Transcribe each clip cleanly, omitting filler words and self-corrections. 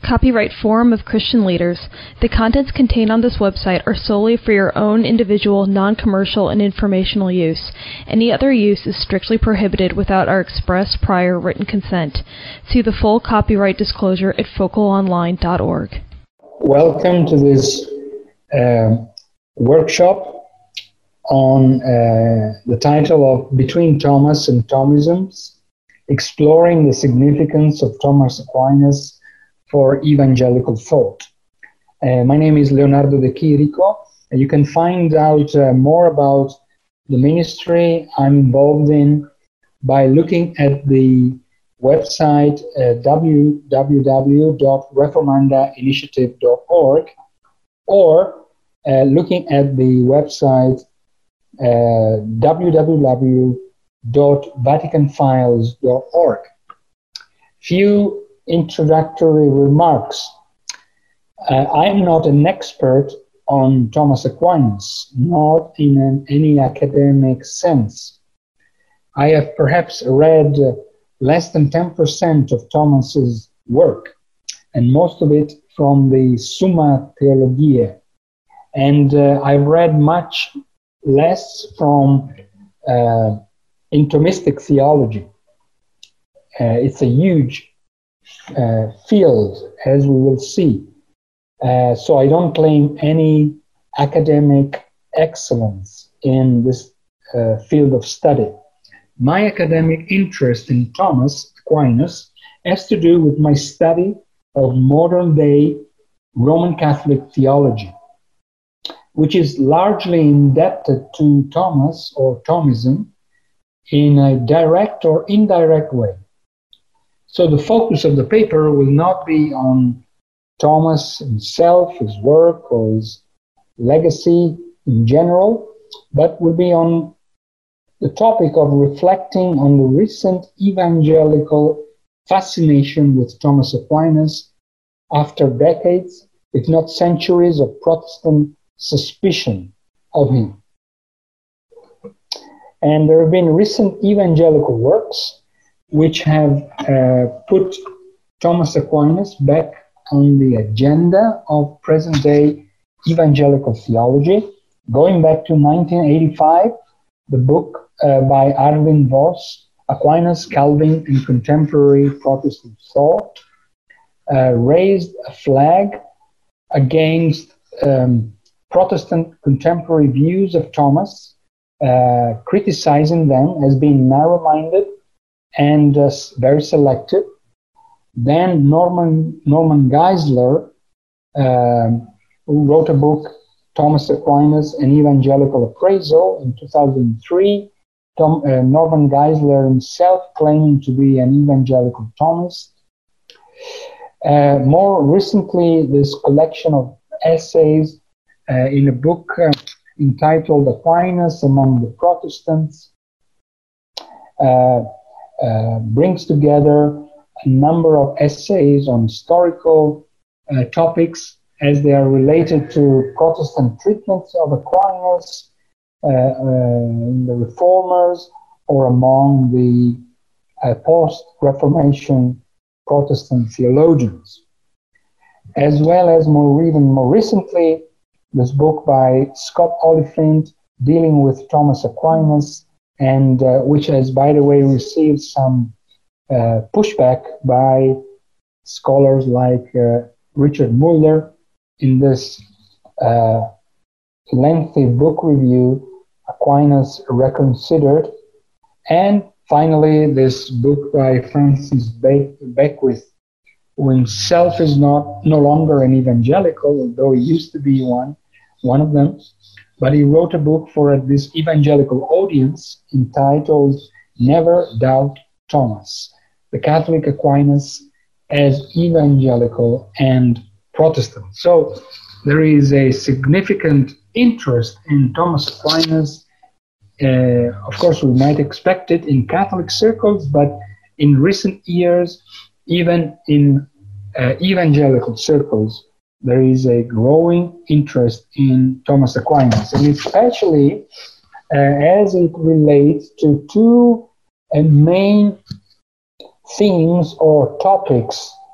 Copyright Forum of Christian Leaders. The contents contained on this website are solely for your own individual, non-commercial, and informational use. Any other use is strictly prohibited without our express prior written consent. See the full copyright disclosure at focalonline.org. Welcome to this workshop on the title of Between Thomas and Thomisms, Exploring the Significance of Thomas Aquinas for Evangelical Thought. My name is Leonardo De Chirico, and you can find out more about the ministry I'm involved in by looking at the website www.reformandainitiative.org or looking at the website www.vaticanfiles.org. Few introductory remarks. I'm not an expert on Thomas Aquinas, not in any academic sense. I have perhaps read less than 10% of Thomas's work, and most of it from the Summa Theologiae. And I've read much less from Thomistic theology. It's a huge field, as we will see. So I don't claim any academic excellence in this field of study. My academic interest in Thomas Aquinas has to do with my study of modern-day Roman Catholic theology, which is largely indebted to Thomas or Thomism in a direct or indirect way. So the focus of the paper will not be on Thomas himself, his work, or his legacy in general, but will be on the topic of reflecting on the recent evangelical fascination with Thomas Aquinas after decades, if not centuries, of Protestant suspicion of him. And there have been recent evangelical works which have put Thomas Aquinas back on the agenda of present-day evangelical theology. Going back to 1985, the book by Arvin Voss, Aquinas, Calvin, and Contemporary Protestant Thought, raised a flag against Protestant contemporary views of Thomas, criticizing them as being narrow-minded and very selective. Then Norman Geisler, who wrote a book, Thomas Aquinas, An Evangelical Appraisal, in 2003, Norman Geisler himself claiming to be an evangelical Thomist. More recently, this collection of essays in a book entitled Aquinas Among the Protestants brings together a number of essays on historical topics as they are related to Protestant treatments of Aquinas in the Reformers or among the post-Reformation Protestant theologians. As well as even more recently, this book by Scott Oliphint dealing with Thomas Aquinas, and which has, by the way, received some pushback by scholars like Richard Muller in this lengthy book review, Aquinas Reconsidered. And finally, this book by Francis Beckwith, who himself is no longer an evangelical, although he used to be one of them, but he wrote a book for this evangelical audience entitled Never Doubt Thomas, the Catholic Aquinas as Evangelical and Protestant. So there is a significant interest in Thomas Aquinas. Of course, we might expect it in Catholic circles, but in recent years, even in evangelical circles, there is a growing interest in Thomas Aquinas, and especially as it relates to two main themes or topics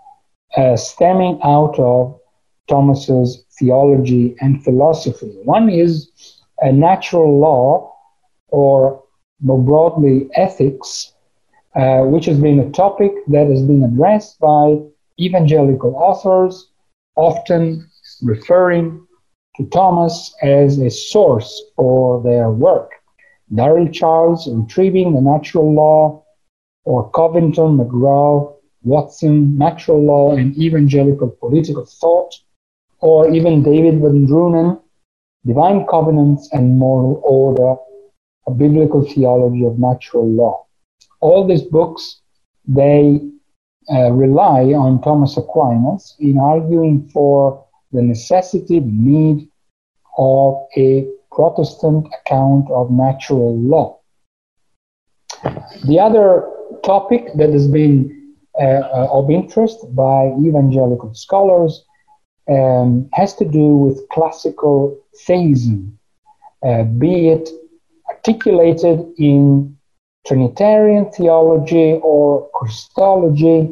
stemming out of Thomas's theology and philosophy. One is a natural law, or more broadly, ethics, which has been a topic that has been addressed by evangelical authors, often referring to Thomas as a source for their work. Darrell Charles, Retrieving the Natural Law, or Covington, McGraw, Watson, Natural Law and Evangelical Political Thought, or even David Van Drunen, Divine Covenants and Moral Order, a Biblical Theology of Natural Law. All these books, they rely on Thomas Aquinas in arguing for the necessity, the need of a Protestant account of natural law. The other topic that has been of interest by evangelical scholars has to do with classical theism, be it articulated in Trinitarian theology or Christology,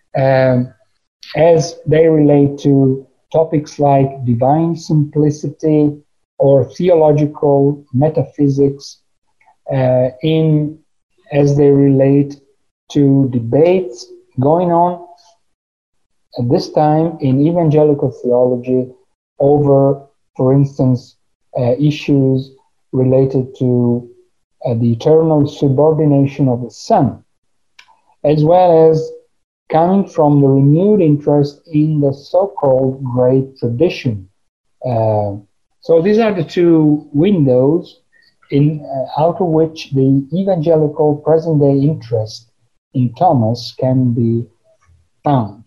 as they relate to topics like divine simplicity or theological metaphysics, as they relate to debates going on at this time in evangelical theology over, for instance, issues related to the eternal subordination of the Son, as well as coming from the renewed interest in the so-called Great Tradition. So these are the two windows out of which the evangelical present-day interest in Thomas can be found.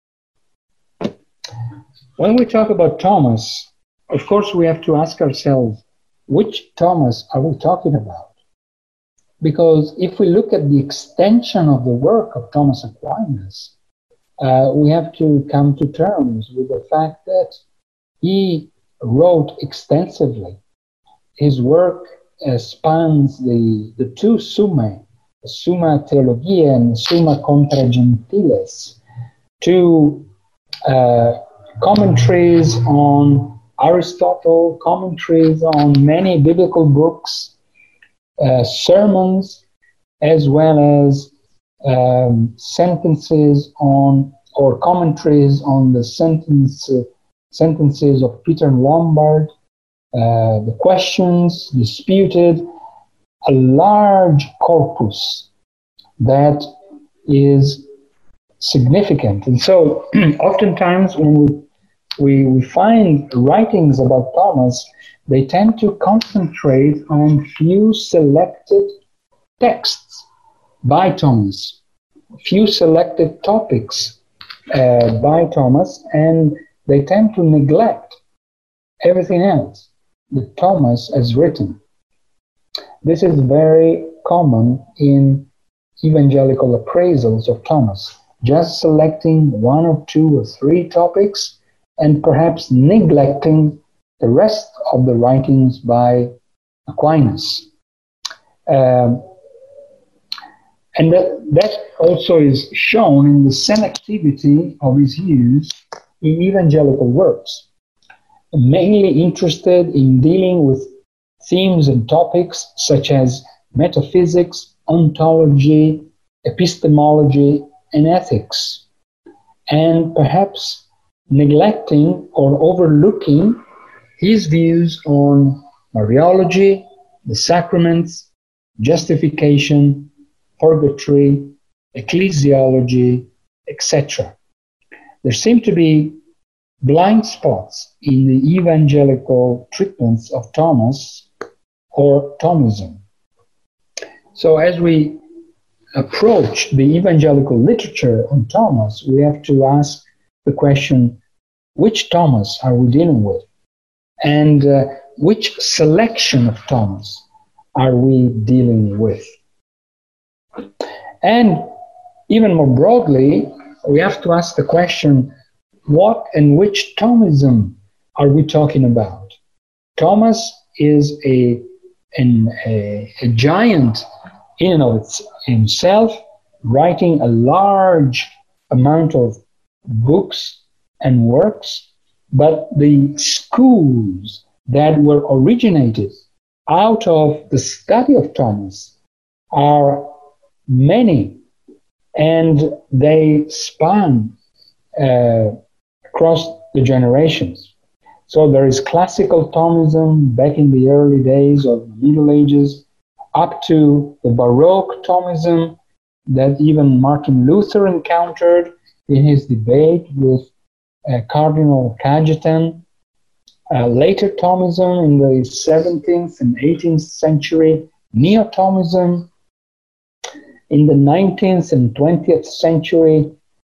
When we talk about Thomas, of course we have to ask ourselves, which Thomas are we talking about? Because if we look at the extension of the work of Thomas Aquinas, we have to come to terms with the fact that he wrote extensively. His work spans the two summae, the Summa Theologiae and Summa Contra Gentiles, two commentaries on Aristotle, commentaries on many biblical books, sermons, as well as sentences on, or commentaries on the sentences of Peter Lombard, the questions disputed, a large corpus that is significant. And so oftentimes when we find writings about Thomas, they tend to concentrate on few selected texts by Thomas, few selected topics by Thomas, and they tend to neglect everything else that Thomas has written. This is very common in evangelical appraisals of Thomas, just selecting one or two or three topics and perhaps neglecting the rest of the writings by Aquinas. And that also is shown in the selectivity of his use in evangelical works, mainly interested in dealing with themes and topics such as metaphysics, ontology, epistemology, and ethics, and perhaps neglecting or overlooking his views on Mariology, the sacraments, justification, purgatory, ecclesiology, etc. There seem to be blind spots in the evangelical treatments of Thomas or Thomism. So as we approach the evangelical literature on Thomas, we have to ask the question, which Thomas are we dealing with? And which selection of Thomas are we dealing with? And even more broadly, we have to ask the question, what and which Thomism are we talking about? Thomas is a giant in and of himself, writing a large amount of books and works, but the schools that were originated out of the study of Thomas are many, and they span across the generations. So there is classical Thomism back in the early days of the Middle Ages, up to the Baroque Thomism that even Martin Luther encountered in his debate with Cardinal Cajetan. Later Thomism in the 17th and 18th century, Neo-Thomism in the 19th and 20th century,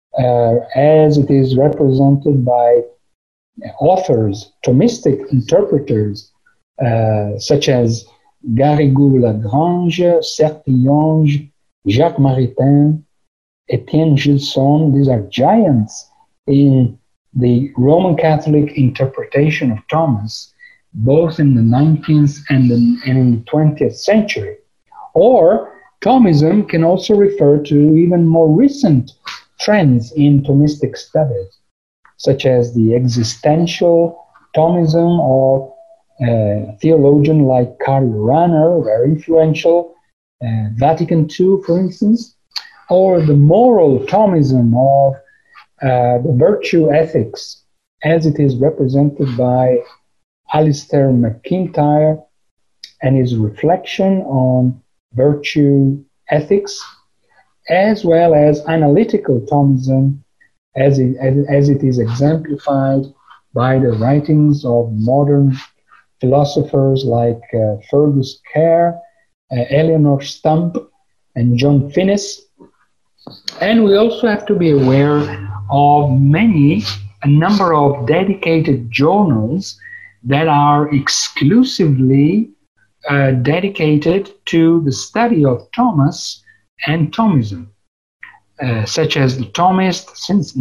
as it is represented by authors, Thomistic interpreters, such as Garrigou-Lagrange, Sertillanges, Jacques Maritain, Etienne Gilson. These are giants in the Roman Catholic interpretation of Thomas, both in the 19th and in the 20th century. Or Thomism can also refer to even more recent trends in Thomistic studies, such as the existential Thomism of a theologian like Karl Rahner, very influential, Vatican II, for instance, or the moral Thomism of the virtue ethics, as it is represented by Alistair McIntyre and his reflection on virtue ethics, as well as analytical Thomism, as it is exemplified by the writings of modern philosophers like Fergus Kerr, Eleanor Stump, and John Finnis. And we also have to be aware of a number of dedicated journals that are exclusively dedicated to the study of Thomas and Thomism, such as The Thomist since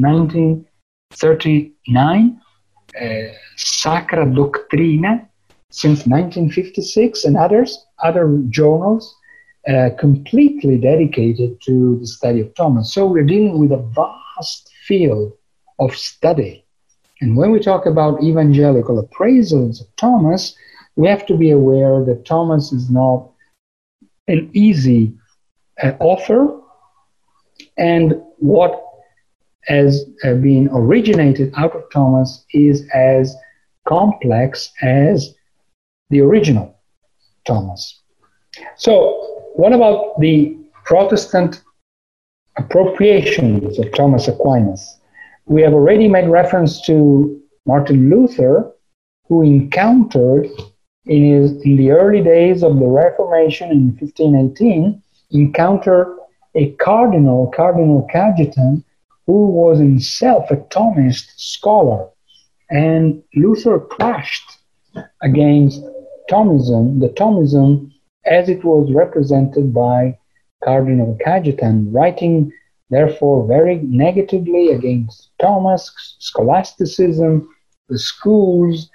1939, Sacra Doctrina since 1956, and other journals completely dedicated to the study of Thomas. So we're dealing with a vast field of study. And when we talk about evangelical appraisals of Thomas, we have to be aware that Thomas is not an easy author, and what has been originated out of Thomas is as complex as the original Thomas. So what about the Protestant appropriations of Thomas Aquinas? We have already made reference to Martin Luther, who encountered in the early days of the Reformation in 1518, encountered a Cardinal Cajetan, who was himself a Thomist scholar. And Luther clashed against Thomism, the Thomism as it was represented by Cardinal Cajetan, writing therefore very negatively against Thomas, scholasticism, the schools,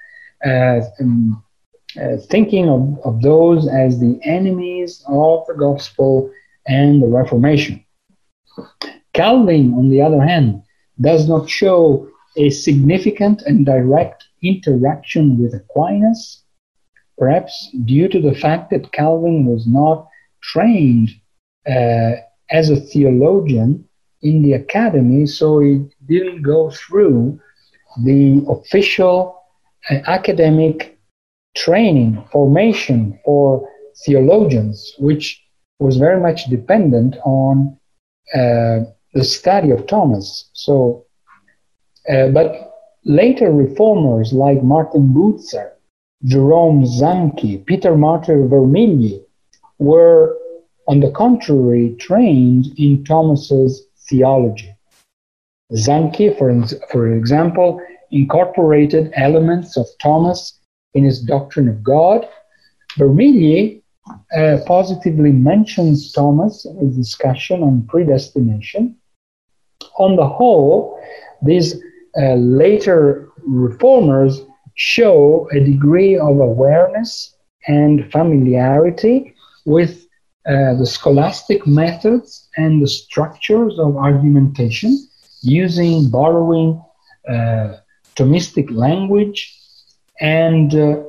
thinking of those as the enemies of the gospel and the Reformation. Calvin, on the other hand, does not show a significant and direct interaction with Aquinas, perhaps due to the fact that Calvin was not trained as a theologian in the academy, so he didn't go through the official academic training, formation for theologians, which was very much dependent on the study of Thomas. So, but later reformers like Martin Bucer, Jerome Zanchi, Peter Martyr Vermigli were, on the contrary, trained in Thomas's theology. Zanchi, for example, incorporated elements of Thomas in his doctrine of God. Vermigli positively mentions Thomas in his discussion on predestination. On the whole, these later reformers show a degree of awareness and familiarity with the scholastic methods and the structures of argumentation borrowing Thomistic language and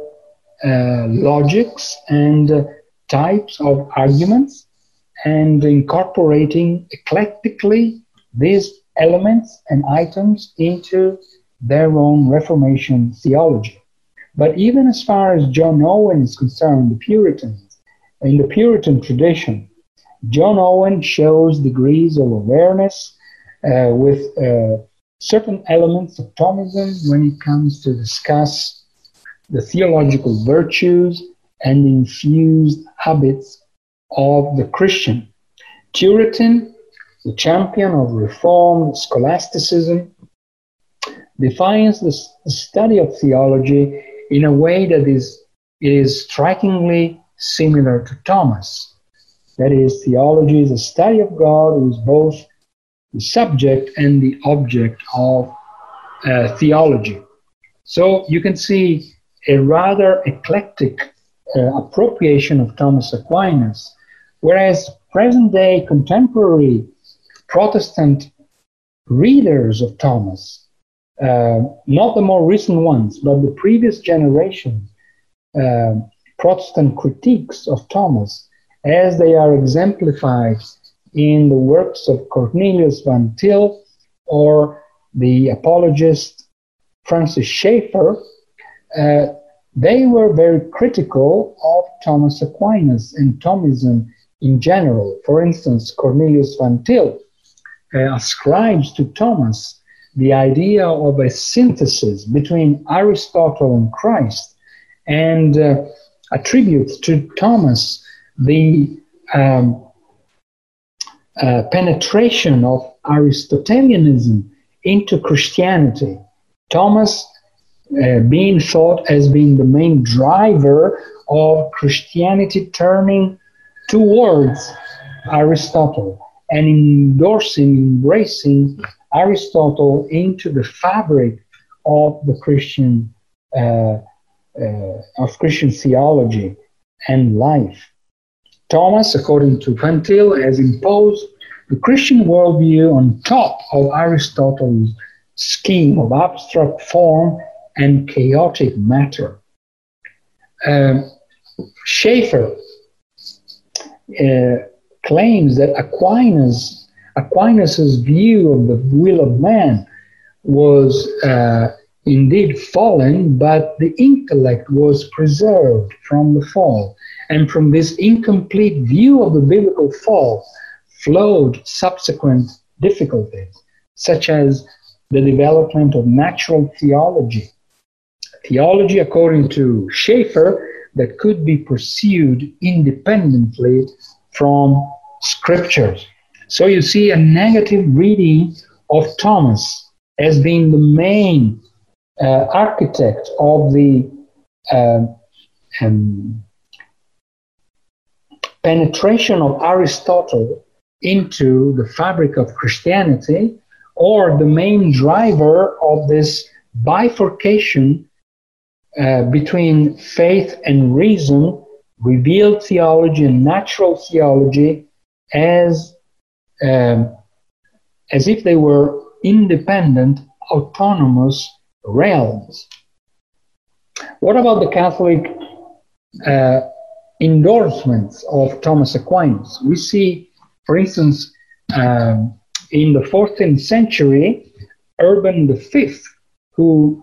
logics and types of arguments, and incorporating eclectically these elements and items into their own Reformation theology. But even as far as John Owen is concerned, in the Puritan tradition, John Owen shows degrees of awareness with certain elements of Thomism when it comes to discuss the theological virtues and infused habits of the Christian. Turretin, the champion of Reformed scholasticism, defines the study of theology in a way that is strikingly similar to Thomas. That is, theology is a study of God who is both the subject and the object of theology. So you can see a rather eclectic appropriation of Thomas Aquinas, whereas present-day contemporary Protestant readers of Thomas, not the more recent ones, but the previous generation Protestant critiques of Thomas, as they are exemplified in the works of Cornelius Van Til or the apologist Francis Schaeffer, they were very critical of Thomas Aquinas and Thomism in general. For instance, Cornelius Van Til ascribes to Thomas the idea of a synthesis between Aristotle and Christ, and attributes to Thomas the penetration of Aristotelianism into Christianity. Thomas being thought as being the main driver of Christianity turning towards Aristotle and embracing Aristotle into the fabric of the Christian theology and life. Thomas, according to Van Til, has imposed the Christian worldview on top of Aristotle's scheme of abstract form and chaotic matter. Schaeffer claims that Aquinas's view of the will of man was indeed fallen, but the intellect was preserved from the fall. And from this incomplete view of the biblical fall flowed subsequent difficulties, such as the development of natural theology. Theology, according to Schaeffer, that could be pursued independently from scriptures. So you see a negative reading of Thomas as being the main architect of the penetration of Aristotle into the fabric of Christianity, or the main driver of this bifurcation between faith and reason, revealed theology and natural theology, as if they were independent, autonomous realms. What about the Catholic endorsements of Thomas Aquinas? We see, for instance, in the 14th century, Urban V, who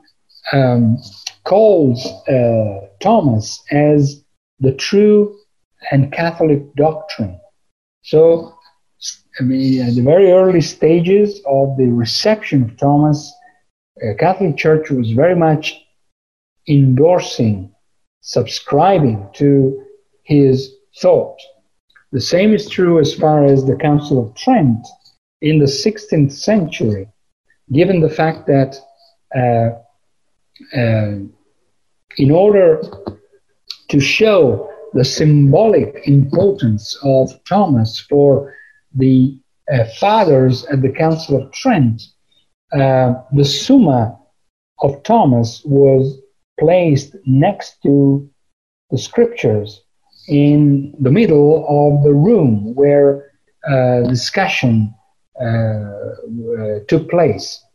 calls Thomas as the true and Catholic doctrine. So, at the very early stages of the reception of Thomas, Catholic Church was very much endorsing, subscribing to his thought. The same is true as far as the Council of Trent in the 16th century, given the fact that in order to show the symbolic importance of Thomas for the fathers at the Council of Trent, the Summa of Thomas was placed next to the scriptures in the middle of the room where discussion took place.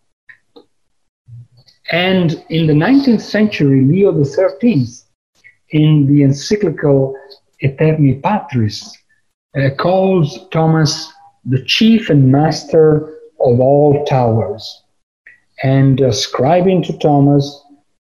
And in the 19th century, Leo XIII, in the encyclical Aeterni Patris, calls Thomas the chief and master of all towers, and ascribing to Thomas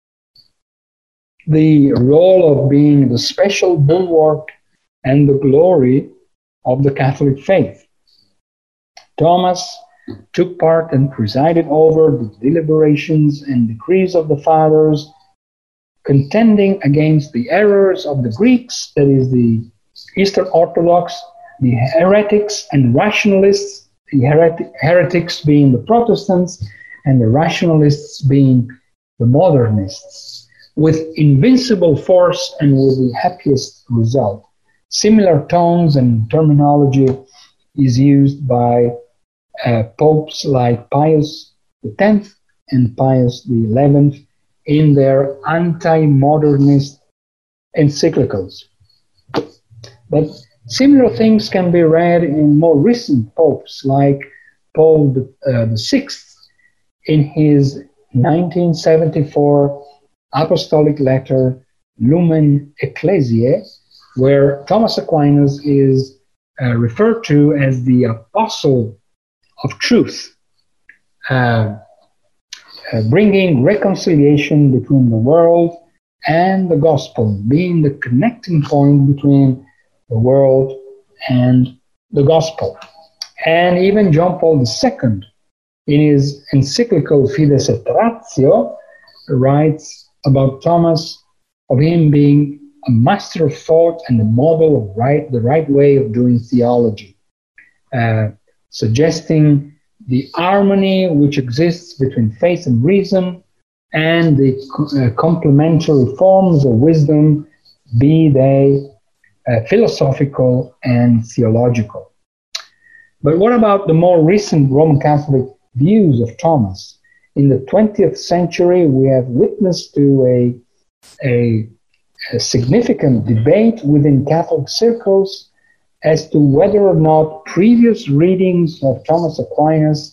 the role of being the special bulwark and the glory of the Catholic faith. Thomas took part and presided over the deliberations and decrees of the fathers, contending against the errors of the Greeks, that is, the Eastern Orthodox, the heretics and rationalists, the heretics being the Protestants, and the rationalists being the modernists, with invincible force and with the happiest result. Similar tones and terminology is used by popes like Pius X and Pius XI in their anti-modernist encyclicals. But similar things can be read in more recent popes like Paul VI in his 1974 apostolic letter Lumen Ecclesiae, where Thomas Aquinas is referred to as the apostle of truth, bringing reconciliation between the world and the gospel, being the connecting point between the world and the gospel. And even John Paul II, in his encyclical Fides et Ratio, writes about Thomas, of him being a master of thought and a model of the right way of doing theology, suggesting the harmony which exists between faith and reason and the complementary forms of wisdom, be they philosophical and theological. But what about the more recent Roman Catholic views of Thomas? In the 20th century, we have witnessed to a significant debate within Catholic circles as to whether or not previous readings of Thomas Aquinas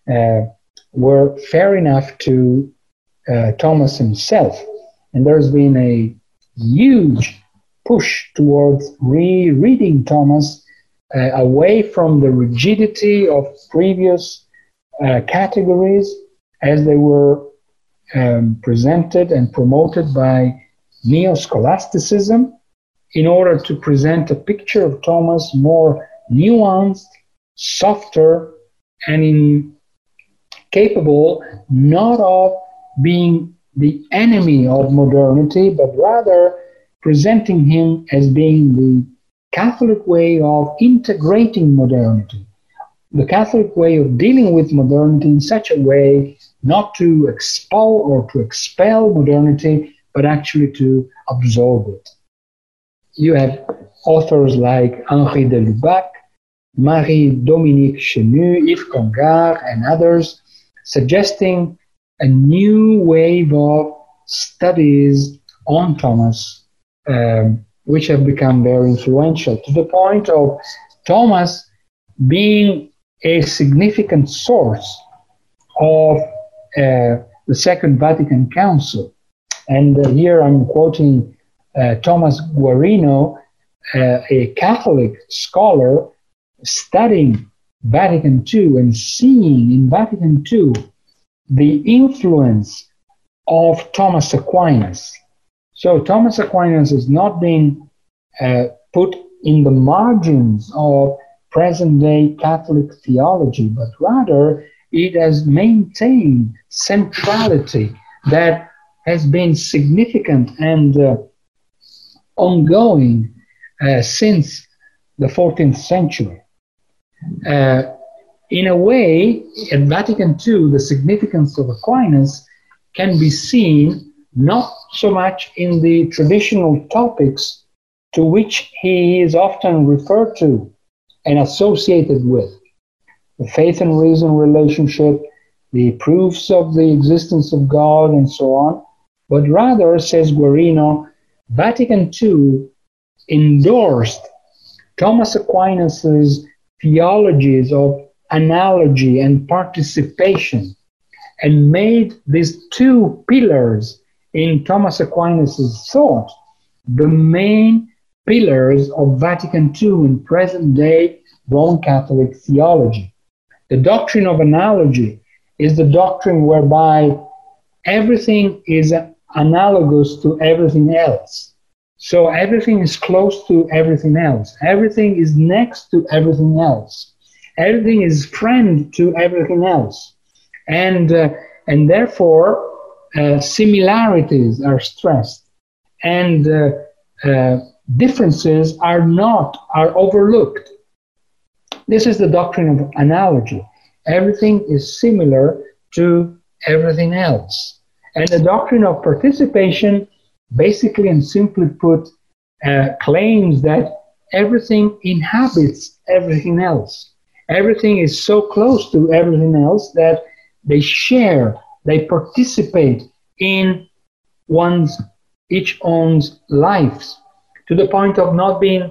were fair enough to Thomas himself. And there's been a huge push towards rereading Thomas away from the rigidity of previous categories as they were presented and promoted by neo-scholasticism, in order to present a picture of Thomas more nuanced, softer, and capable not of being the enemy of modernity, but rather presenting him as being the Catholic way of integrating modernity, the Catholic way of dealing with modernity in such a way not to expel or to expel modernity, but actually to absorb it. You have authors like Henri de Lubac, Marie-Dominique Chenu, Yves Congar, and others, suggesting a new wave of studies on Thomas, which have become very influential, to the point of Thomas being a significant source of the Second Vatican Council. And here I'm quoting Thomas Guarino, a Catholic scholar studying Vatican II and seeing in Vatican II the influence of Thomas Aquinas. So Thomas Aquinas is not being put in the margins of present-day Catholic theology, but rather it has maintained centrality that has been significant and ongoing since the 14th century. In a way, at Vatican II, the significance of Aquinas can be seen not so much in the traditional topics to which he is often referred to and associated with, the faith and reason relationship, the proofs of the existence of God, and so on, but rather, says Guarino, Vatican II endorsed Thomas Aquinas' theologies of analogy and participation, and made these two pillars in Thomas Aquinas' thought the main pillars of Vatican II in present-day Roman Catholic theology. The doctrine of analogy is the doctrine whereby everything is analogous to everything else. So everything is close to everything else. Everything is next to everything else. Everything is friend to everything else. And therefore, similarities are stressed, and differences are overlooked. This is the doctrine of analogy. Everything is similar to everything else. And the doctrine of participation, basically and simply put, claims that everything inhabits everything else. Everything is so close to everything else that they share, they participate in each one's lives, to the point of not being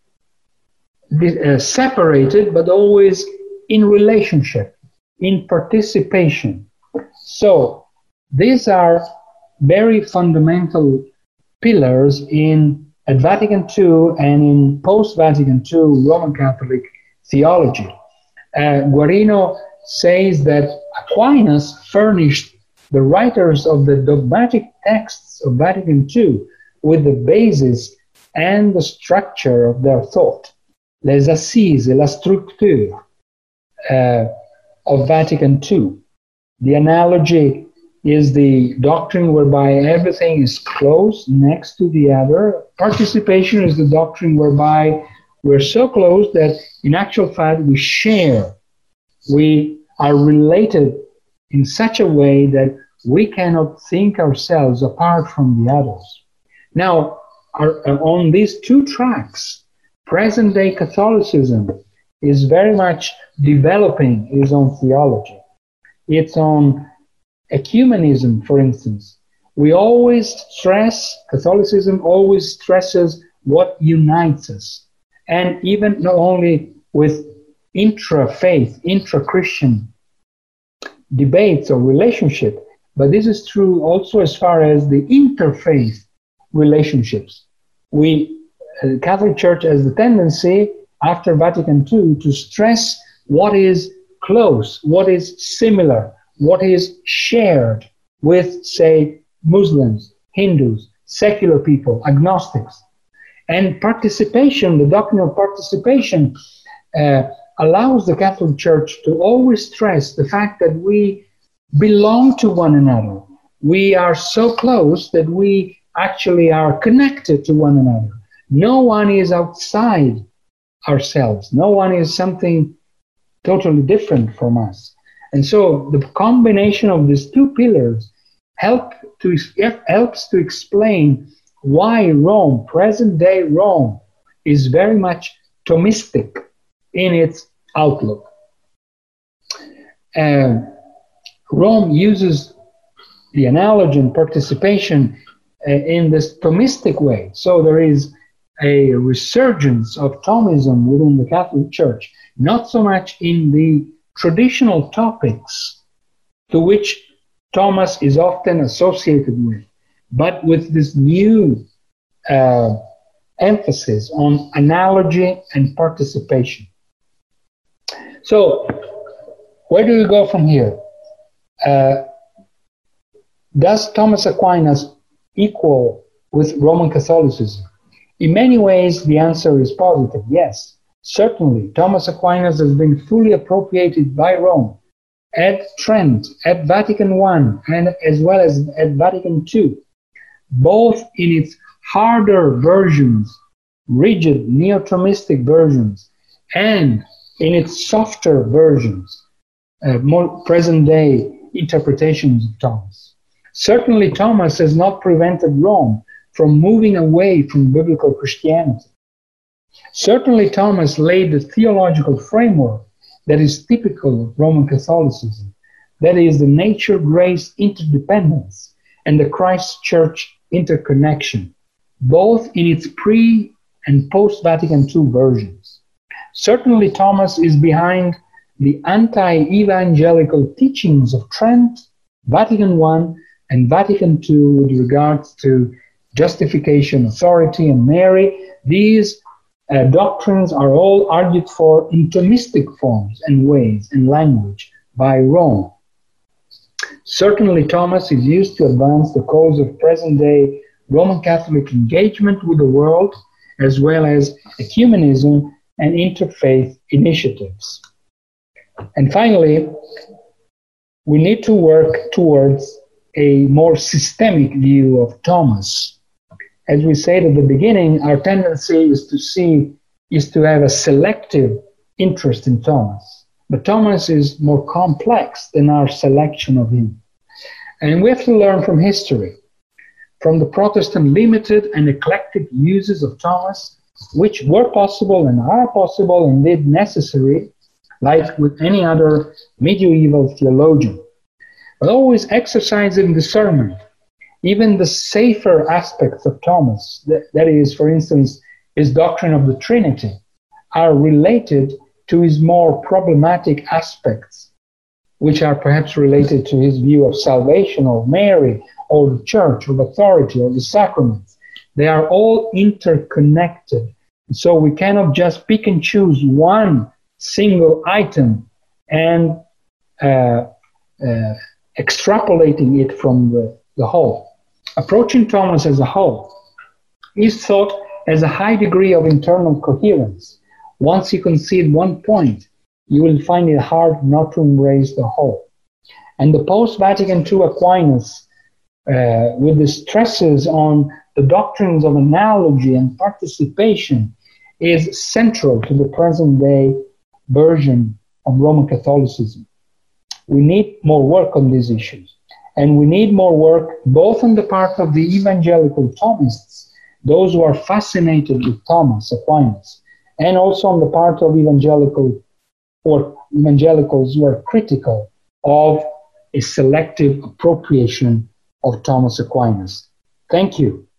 separated, but always in relationship, in participation. So these are very fundamental pillars at Vatican II and in post-Vatican II Roman Catholic theology. Guarino says that Aquinas furnished the writers of the dogmatic texts of Vatican II with the basis and the structure of their thought, les assises, la structure of Vatican II. The analogy is the doctrine whereby everything is close next to the other. Participation is the doctrine whereby we're so close that in actual fact we share. We are related in such a way that we cannot think ourselves apart from the others. Now, on these two tracks, present-day Catholicism is very much developing its own theology. Its own ecumenism, for instance. Catholicism always stresses what unites us. And even not only with intra-faith, intra-Christian debates or relationship, but this is true also as far as the interfaith relationships. The Catholic Church has the tendency, after Vatican II, to stress what is close, what is similar, what is shared with, say, Muslims, Hindus, secular people, agnostics. And participation, the doctrine of participation, allows the Catholic Church to always stress the fact that we belong to one another. We are so close that we actually are connected to one another. No one is outside ourselves. No one is something totally different from us. And so the combination of these two pillars helps to explain why Rome, present-day Rome, is very much Thomistic in its outlook. Rome uses the analogy and participation in this Thomistic way. So there is a resurgence of Thomism within the Catholic Church, not so much in the traditional topics to which Thomas is often associated with, but with this new emphasis on analogy and participation. So, where do we go from here? Does Thomas Aquinas equal with Roman Catholicism? In many ways, the answer is positive, yes. Certainly, Thomas Aquinas has been fully appropriated by Rome at Trent, at Vatican I, and as well as at Vatican II, both in its harder versions, rigid neo-Thomistic versions, and in its softer versions, more present-day interpretations of Thomas. Certainly, Thomas has not prevented Rome from moving away from biblical Christianity. Certainly, Thomas laid the theological framework that is typical of Roman Catholicism, that is the nature-grace interdependence and the Christ-Church interconnection, both in its pre- and post-Vatican II versions. Certainly, Thomas is behind the anti-evangelical teachings of Trent, Vatican I, and Vatican II with regards to justification, authority, and Mary. These doctrines are all argued for in Thomistic forms and ways and language by Rome. Certainly, Thomas is used to advance the cause of present-day Roman Catholic engagement with the world, as well as ecumenism and interfaith initiatives. And finally, we need to work towards a more systemic view of Thomas. As we said at the beginning, our tendency is to have a selective interest in Thomas. But Thomas is more complex than our selection of him. And we have to learn from history, from the Protestant limited and eclectic uses of Thomas, which were possible and are possible, indeed necessary, like with any other medieval theologian. But always exercising discernment. Even the safer aspects of Thomas, that is, for instance, his doctrine of the Trinity, are related to his more problematic aspects, which are perhaps related to his view of salvation, or Mary, or the church, or authority, or the sacraments. They are all interconnected. So we cannot just pick and choose one single item and extrapolating it from the whole. Approaching Thomas as a whole is thought as a high degree of internal coherence. Once you concede one point, you will find it hard not to embrace the whole. And the post-Vatican II Aquinas, with the stresses on the doctrines of analogy and participation, is central to the present-day version of Roman Catholicism. We need more work on these issues. And we need more work both on the part of the evangelical Thomists, those who are fascinated with Thomas Aquinas, and also on the part of evangelicals who are critical of a selective appropriation of Thomas Aquinas. Thank you.